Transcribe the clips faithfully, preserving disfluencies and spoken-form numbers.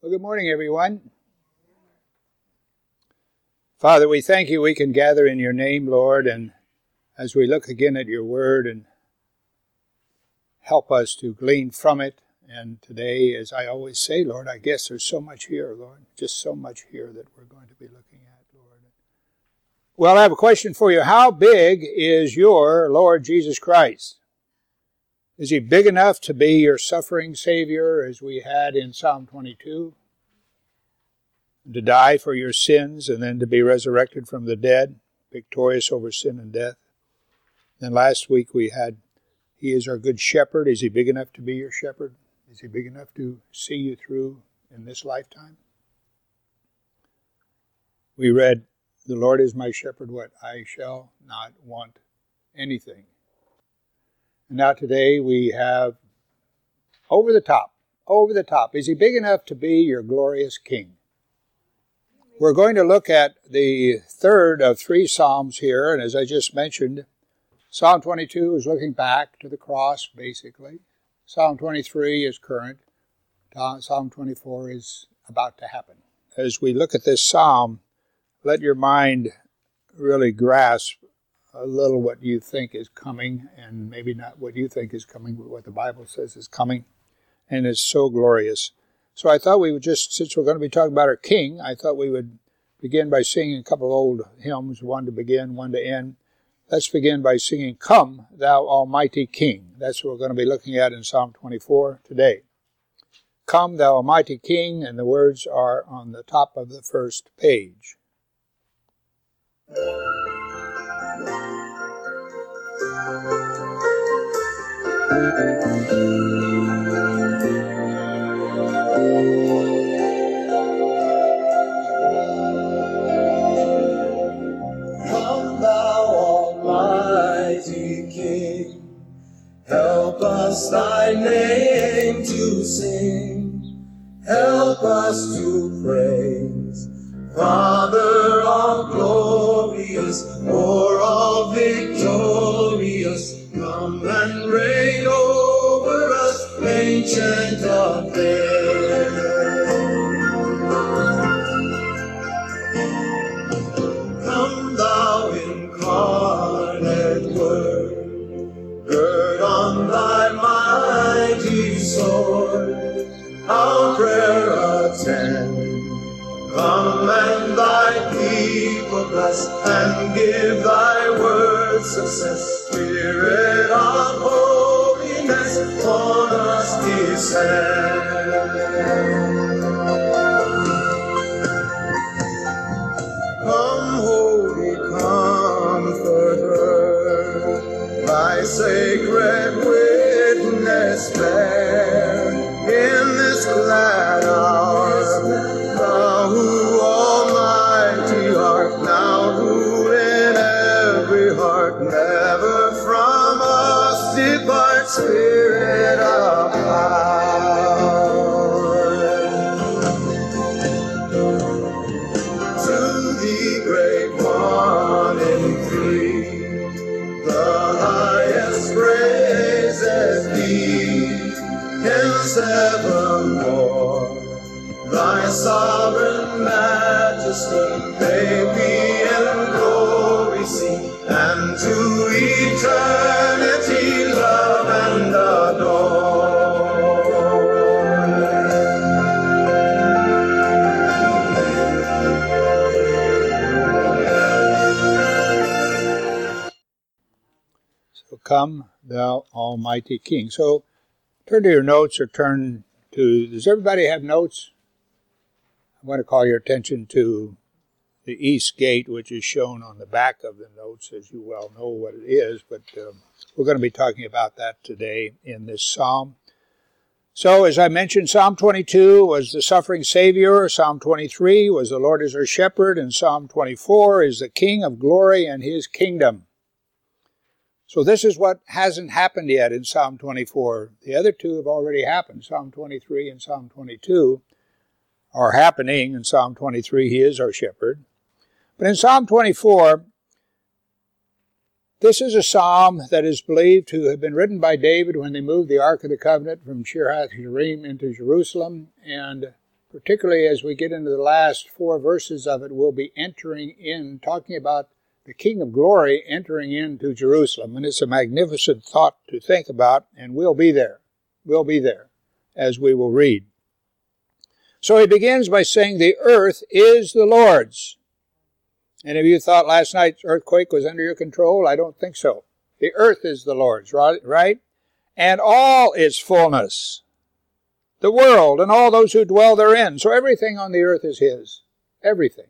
Well, good morning, everyone. Father, we thank you we can gather in your name, Lord, and as we look again at your word and help us to glean from it. And today, as I always say, Lord, I guess there's so much here, Lord, just so much here that we're going to be looking at, Lord. Well, I have a question for you. How big is your Lord Jesus Christ? Is he big enough to be your suffering Savior, as we had in Psalm twenty-two? To die for your sins and then to be resurrected from the dead, victorious over sin and death. Then last week we had, he is our good shepherd. Is he big enough to be your shepherd? Is he big enough to see you through in this lifetime? We read, the Lord is my shepherd, what? I shall not want anything. And now today we have over the top, over the top. Is he big enough to be your glorious King? We're going to look at the third of three Psalms here, and as I just mentioned, Psalm twenty-two is looking back to the cross, basically. Psalm twenty-three is current. Psalm twenty-four is about to happen. As we look at this psalm, let your mind really grasp a little what you think is coming, and maybe not what you think is coming, but what the Bible says is coming. And it's so glorious. So I thought we would just, since we're going to be talking about our King, I thought we would begin by singing a couple of old hymns, one to begin, one to end. Let's begin by singing, Come, Thou Almighty King. That's what we're going to be looking at in Psalm twenty-four today. Come, Thou Almighty King, and the words are on the top of the first page. Come, Thou Almighty King, help us Thy name to sing, help us to praise. Father, all glorious, o'er all victorious, come and reign over us, ancient of days. Come, Thou incarnate Word, gird on Thy mighty sword, our prayer attend. Come and Thy people bless, and give Thy word success. Spirit of holiness, on us descend. Come, Holy Comforter, Thy sacred witness bear in this glad hour. Thou who almighty art, now who in every heart, never from us depart, Spirit of power. To Thee, great One in Three, the highest praises be, hymns evermore. Thy sovereign majesty may we in glory see, and to eternity love and adore. So come, Thou Almighty King. So turn to your notes or turn to, does everybody have notes? I want to call your attention to the east gate, which is shown on the back of the notes, as you well know what it is, but um, we're going to be talking about that today in this psalm. So, as I mentioned, Psalm twenty-two was the suffering Savior, Psalm twenty-three was the Lord is our shepherd, and Psalm twenty-four is the King of glory and his kingdom. So this is what hasn't happened yet in Psalm twenty-four. The other two have already happened, Psalm twenty-three and Psalm twenty-two. Are happening. In Psalm twenty-three, he is our shepherd. But in Psalm twenty-four, this is a psalm that is believed to have been written by David when they moved the Ark of the Covenant from Kiriath Jearim into Jerusalem, and particularly as we get into the last four verses of it, we'll be entering in, talking about the King of Glory entering into Jerusalem. And it's a magnificent thought to think about, and we'll be there. We'll be there, as we will read. So he begins by saying, the earth is the Lord's. And if you thought last night's earthquake was under your control, I don't think so. The earth is the Lord's, right? And all its fullness. The world and all those who dwell therein. So everything on the earth is his. Everything.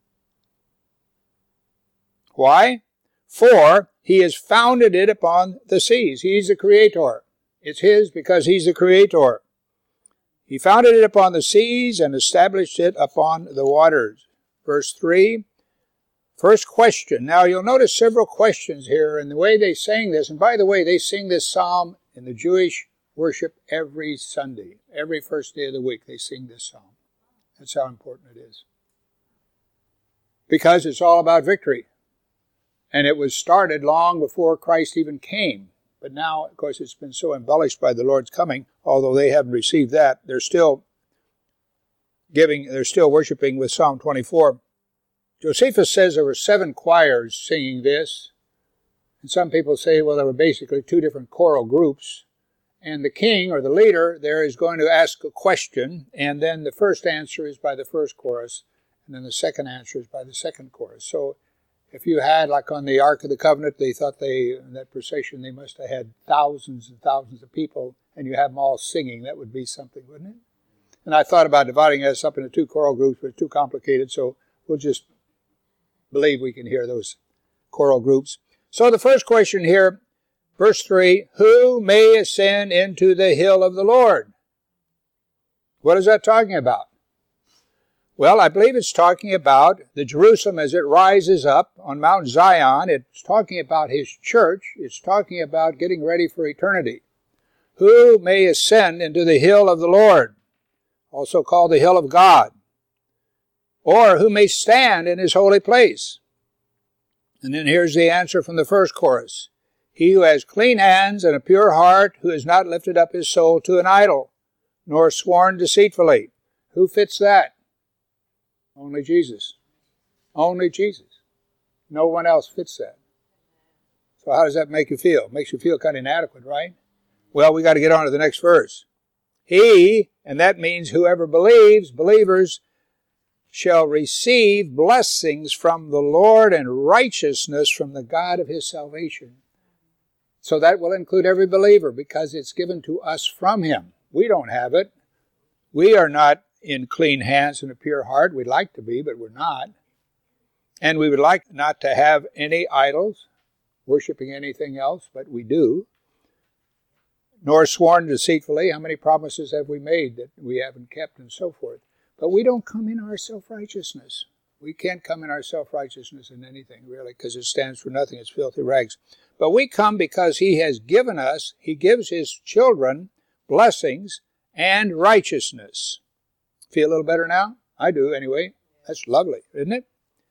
Why? For he has founded it upon the seas. He's the creator. It's his because he's the creator. He founded it upon the seas and established it upon the waters. Verse three. First question. Now you'll notice several questions here in the way they sang this. And by the way, they sing this psalm in the Jewish worship every Sunday. Every first day of the week they sing this psalm. That's how important it is. Because it's all about victory. And it was started long before Christ even came. But now, of course, it's been so embellished by the Lord's coming, although they haven't received that, they're still giving, they're still worshiping with Psalm twenty-four. Josephus says there were seven choirs singing this. And some people say, well, there were basically two different choral groups. And the king, or the leader, there is going to ask a question, and then the first answer is by the first chorus, and then the second answer is by the second chorus. So if you had, like on the Ark of the Covenant, they thought they, in that procession, they must have had thousands and thousands of people, and you have them all singing. That would be something, wouldn't it? And I thought about dividing us up into two choral groups, but it's too complicated, so we'll just believe we can hear those choral groups. So the first question here, verse three, who may ascend into the hill of the Lord? What is that talking about? Well, I believe it's talking about the Jerusalem as it rises up on Mount Zion. It's talking about his church. It's talking about getting ready for eternity. Who may ascend into the hill of the Lord, also called the hill of God? Or who may stand in his holy place? And then here's the answer from the first chorus. He who has clean hands and a pure heart, who has not lifted up his soul to an idol, nor sworn deceitfully. Who fits that? Only Jesus. Only Jesus. No one else fits that. So how does that make you feel? It makes you feel kind of inadequate, right? Well, we got to get on to the next verse. He, and that means whoever believes, believers, shall receive blessings from the Lord and righteousness from the God of his salvation. So that will include every believer because it's given to us from him. We don't have it. We are not in clean hands and a pure heart. We'd like to be, but we're not. And we would like not to have any idols, worshiping anything else, but we do. Nor sworn deceitfully. How many promises have we made that we haven't kept and so forth? But we don't come in our self-righteousness. We can't come in our self-righteousness in anything, really, because it stands for nothing. It's filthy rags. But we come because he has given us, he gives his children blessings and righteousness. Feel a little better now? I do, anyway. That's lovely, isn't it?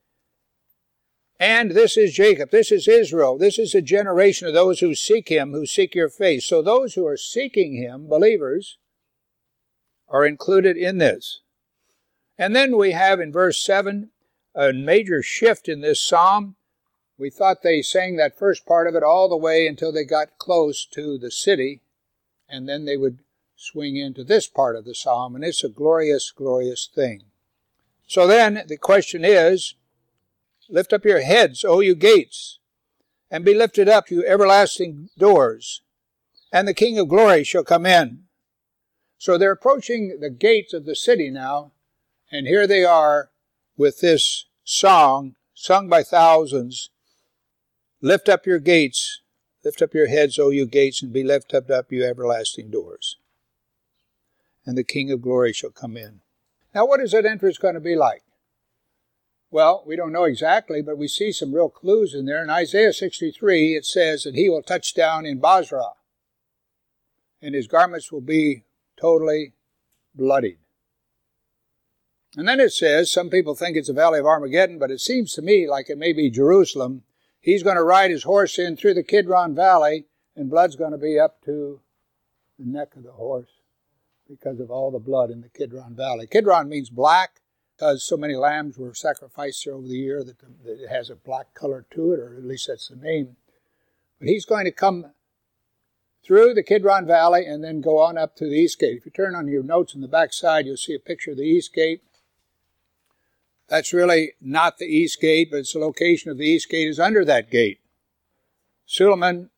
And this is Jacob. This is Israel. This is a generation of those who seek him, who seek your face. So those who are seeking him, believers, are included in this. And then we have in verse seven a major shift in this psalm. We thought they sang that first part of it all the way until they got close to the city, and then they would swing into this part of the psalm, and it's a glorious, glorious thing. So then the question is, lift up your heads, O you gates, and be lifted up, you everlasting doors, and the King of glory shall come in. So they're approaching the gates of the city now, and here they are with this song, sung by thousands. Lift up your gates, lift up your heads, O you gates, and be lifted up, you everlasting doors. And the King of glory shall come in. Now, what is that entrance going to be like? Well, we don't know exactly, but we see some real clues in there. In Isaiah sixty-three, it says that he will touch down in Basra, and his garments will be totally bloodied. And then it says, some people think it's the Valley of Armageddon, but it seems to me like it may be Jerusalem. He's going to ride his horse in through the Kidron Valley, and blood's going to be up to the neck of the horse. because of all the blood in the Kidron Valley. Kidron means black because so many lambs were sacrificed there over the year that, the, that it has a black color to it, or at least that's the name. But he's going to come through the Kidron Valley and then go on up to the east gate. If you turn on your notes on the back side, you'll see a picture of the east gate. That's really not the east gate, but it's the location of the east gate is under that gate. Suleiman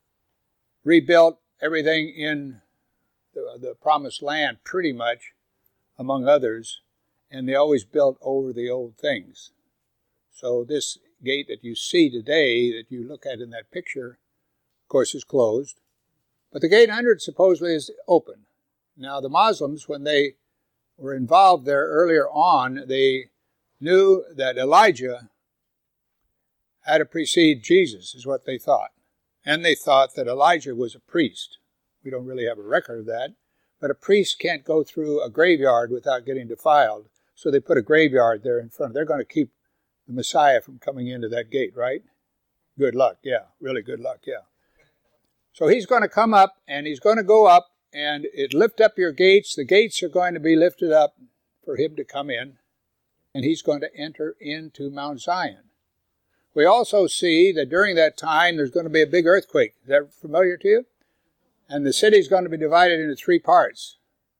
rebuilt everything in the, the promised land pretty much, among others, and they always built over the old things. So this gate that you see today, that you look at in that picture, of course, is closed. But the gate one hundred supposedly is open. Now, the Muslims, when they were involved there earlier on, they knew that Elijah had to precede Jesus, is what they thought. And they thought that Elijah was a priest. We don't really have a record of that. But a priest can't go through a graveyard without getting defiled. So they put a graveyard there in front. They're going to keep the Messiah from coming into that gate, right? Good luck, yeah. Really good luck, yeah. So he's going to come up, and he's going to go up, and it lift up your gates. The gates are going to be lifted up for him to come in, and he's going to enter into Mount Zion. We also see that during that time, there's going to be a big earthquake. Is that familiar to you? And the city is going to be divided into three parts.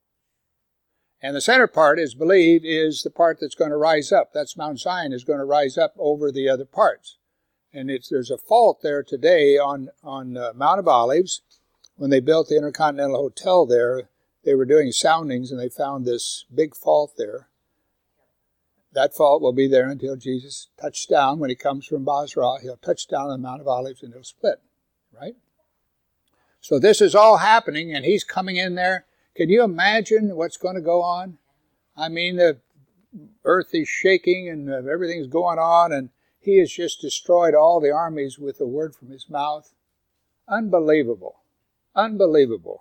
And the center part, is believed, is the part that's going to rise up. That's Mount Zion is going to rise up over the other parts. And it's, there's a fault there today on, on uh, Mount of Olives. When they built the Intercontinental Hotel there, they were doing soundings and they found this big fault there. That fault will be there until Jesus touches down. When he comes from Basra, he'll touch down on the Mount of Olives and it'll split, right? So this is all happening, and he's coming in there. Can you imagine what's going to go on? I mean, the earth is shaking and everything's going on, and he has just destroyed all the armies with a word from his mouth. Unbelievable. Unbelievable.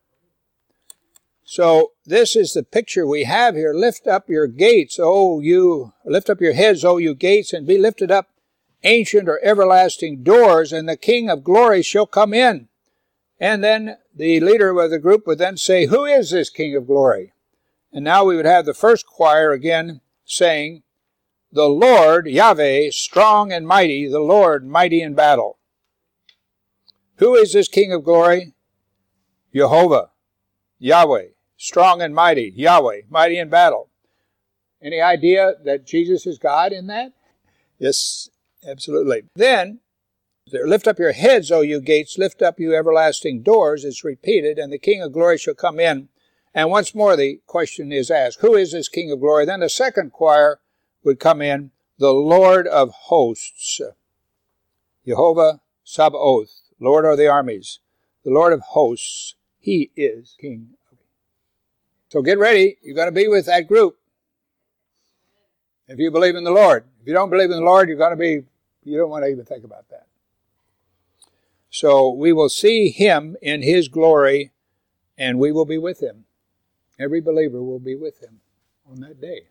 So this is the picture we have here. Lift up your gates, O you, lift up your heads, O you gates, and be lifted up, ancient or everlasting doors, and the King of glory shall come in. And then the leader of the group would then say, who is this King of glory? And now we would have the first choir again saying, the Lord, Yahweh, strong and mighty, the Lord, mighty in battle. Who is this King of glory? Jehovah, Yahweh, strong and mighty, Yahweh, mighty in battle. Any idea that Jesus is God in that? Yes, absolutely. Then, lift up your heads, O you gates, lift up you everlasting doors, it's repeated, and the King of glory shall come in. And once more the question is asked, who is this King of glory? Then the second choir would come in, the Lord of hosts, Jehovah Sabaoth, Lord of the armies, the Lord of hosts, he is King. So get ready, you're going to be with that group. If you believe in the Lord. If you don't believe in the Lord, you're going to be, you don't want to even think about that. So we will see him in his glory, and we will be with him. Every believer will be with him on that day.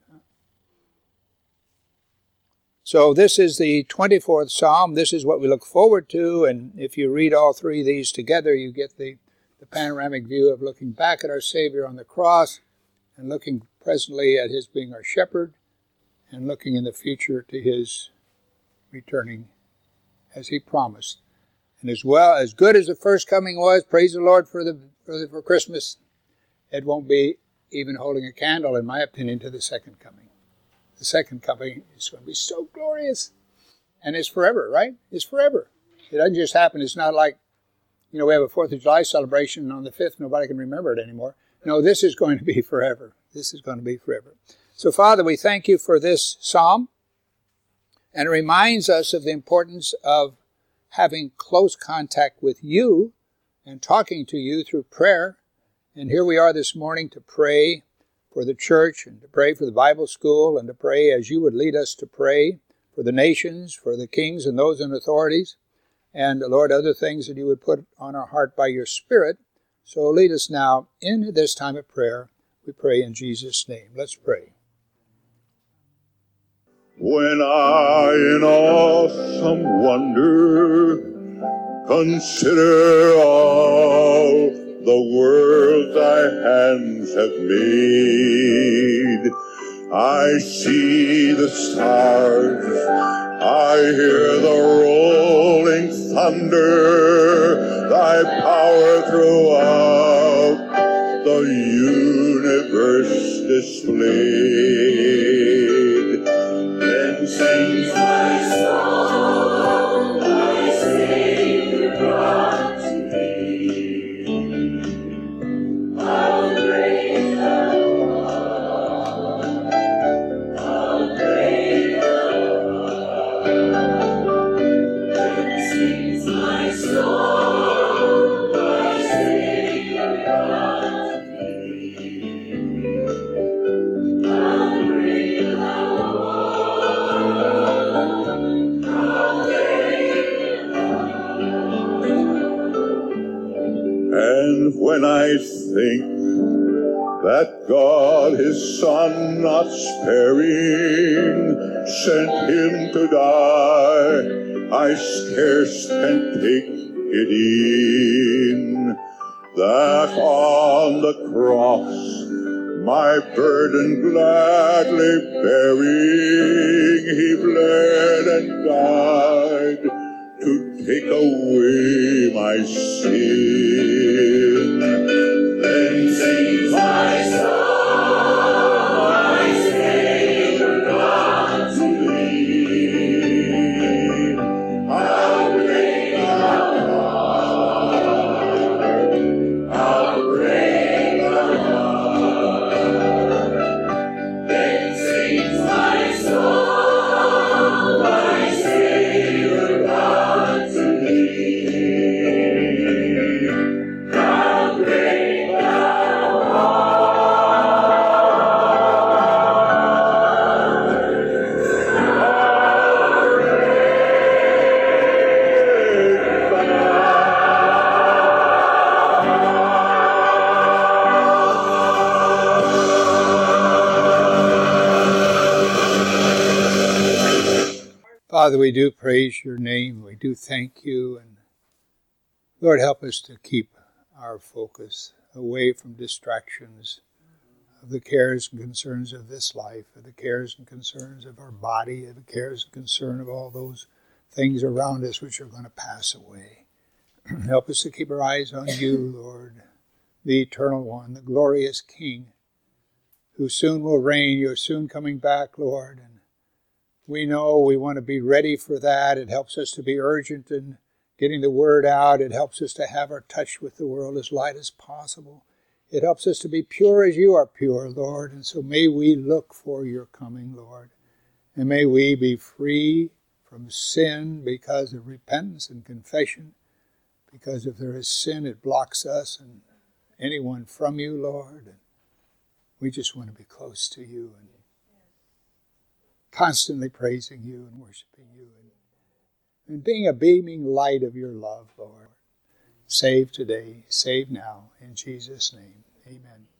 So this is the twenty-fourth Psalm. This is what we look forward to, and if you read all three of these together, you get the, the panoramic view of looking back at our Savior on the cross, and looking presently at his being our shepherd, and looking in the future to his returning as he promised. And as well, as good as the first coming was, praise the Lord for the for, the, for Christmas, it won't be even holding a candle, in my opinion, to the second coming. The second coming is going to be so glorious. And it's forever, right? It's forever. It doesn't just happen. It's not like, you know, we have a fourth of July celebration, and on the fifth, nobody can remember it anymore. No, this is going to be forever. This is going to be forever. So, Father, we thank you for this psalm. And it reminds us of the importance of having close contact with you and talking to you through prayer. And here we are this morning to pray for the church and to pray for the Bible school and to pray as you would lead us to pray for the nations, for the kings and those in authorities, and, Lord, other things that you would put on our heart by your Spirit. So lead us now into this time of prayer. We pray in Jesus' name. Let's pray. When I in awesome wonder consider all the world thy hands have made. I see the stars, I hear the rolling thunder, thy power throughout the universe displayed. Then sings my soul, my Savior brought to thee. How great thou art, how great thou art. Then sings my soul, my Savior brought to thee. How great thou art, how great thou art. And when I think that God his Son not sparing sent him to die, I scarce can take it in, that on the cross my burden gladly bearing, he bled and died to take away my sin. Then sings my soul, my Savior God to thee. How great thou art, how great thou art. Then sings my soul, my Savior God to thee. How great thou Father, we do praise your name. We do thank you. And Lord, help us to keep our focus away from distractions of the cares and concerns of this life, of the cares and concerns of our body, of the cares and concern of all those things around us which are going to pass away. Help us to keep our eyes on you, Lord, the eternal one, the glorious King, who soon will reign. You're soon coming back, Lord, and we know we want to be ready for that. It helps us to be urgent in getting the word out. It helps us to have our touch with the world as light as possible. It helps us to be pure as you are pure, Lord. And so may we look for your coming, Lord. And may we be free from sin because of repentance and confession. Because if there is sin, it blocks us and anyone from you, Lord. And we just want to be close to you and constantly praising you and worshiping you and, and being a beaming light of your love, Lord. Save today, save now, in Jesus' name, amen.